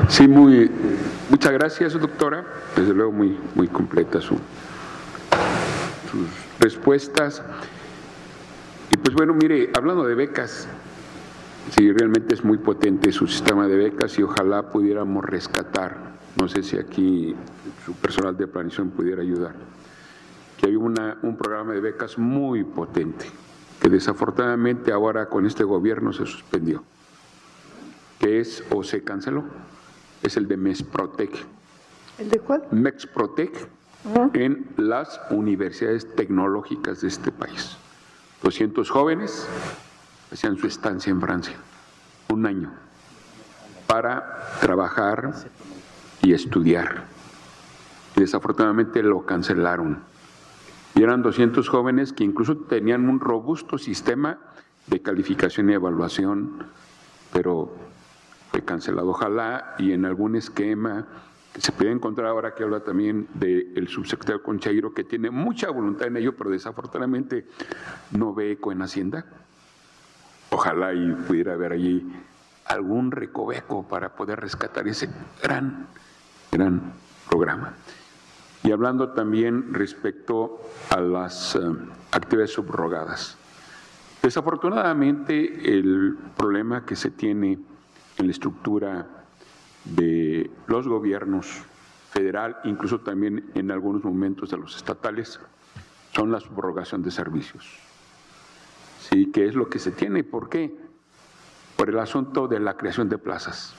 Sí, muchas gracias, doctora. Desde luego muy completa sus respuestas. Y pues bueno, mire, hablando de becas, sí, realmente es muy potente su sistema de becas y ojalá pudiéramos rescatar, no sé si aquí su personal de planeación pudiera ayudar, que hay un programa de becas muy potente, que desafortunadamente ahora con este gobierno se suspendió, que es, o se canceló, es el de MEXPROTEC. ¿El de cuál? MEXPROTEC en las universidades tecnológicas de este país. 200 jóvenes hacían su estancia en Francia, 1 año, para trabajar y estudiar. Y desafortunadamente lo cancelaron. Y eran 200 jóvenes que incluso tenían un robusto sistema de calificación y evaluación, pero fue cancelado. Ojalá y en algún esquema que se puede encontrar ahora, que habla también del subsecretario Concheiro, que tiene mucha voluntad en ello, pero desafortunadamente no ve eco en Hacienda. Ojalá y pudiera haber allí algún recoveco para poder rescatar ese gran programa. Y hablando también respecto a las actividades subrogadas. Desafortunadamente, el problema que se tiene en la estructura de los gobiernos federal, incluso también en algunos momentos de los estatales, son la subrogación de servicios. Sí, que es lo que se tiene. ¿Por qué? Por el asunto de la creación de plazas.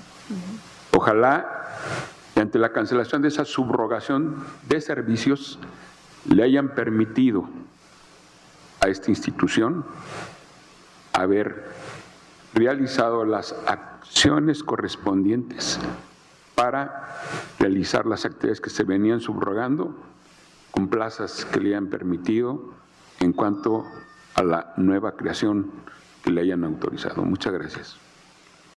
Ojalá, y ante la cancelación de esa subrogación de servicios, le hayan permitido a esta institución haber realizado las acciones correspondientes para realizar las actividades que se venían subrogando con plazas que le hayan permitido en cuanto a la nueva creación que le hayan autorizado. Muchas gracias.